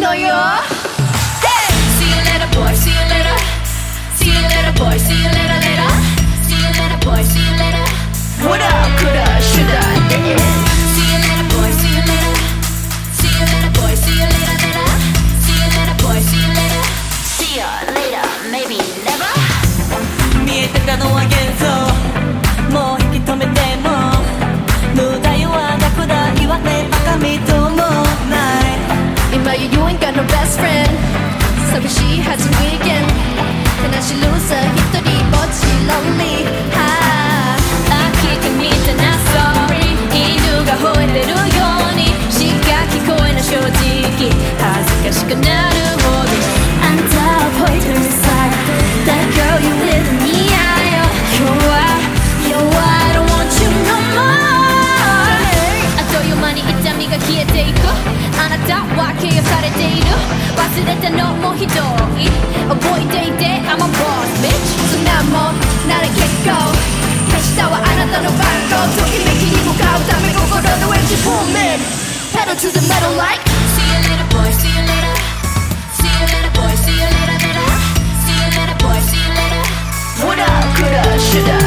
のよ Hey! See you later boy, see you later See you later boy, see you later later See you later boy, see you later What up, coulda, shoulda, yeah See you later boy, see you later See you later boy, see you later later See you later boy, see you later See you later, maybe never 見えてたのは幻想もう引き止めても無駄言わなくだ言わねばかみともない今や You ain't got no best friend 寂しいはず weekend 悲しい loser 一人ぼっち lonely 飽きてみたな sorry 犬が吠えてるようにしか聞こえない正直恥ずかしくなるほどあんたを覚えてるさ That girl you with me 今日は Yo I don't want you no more あっという間に痛みが消えていくあなたは形容されている忘れたのもひどい覚えていて I'm a boss bitch そんなもんなら結構消したはあなたの番号ときめきに向かうため心のエッジ Boom man Pedal to the metal like See you later boy, see you later See you later boy, see you later later See you later boy, see you later What up, coulda, shoulda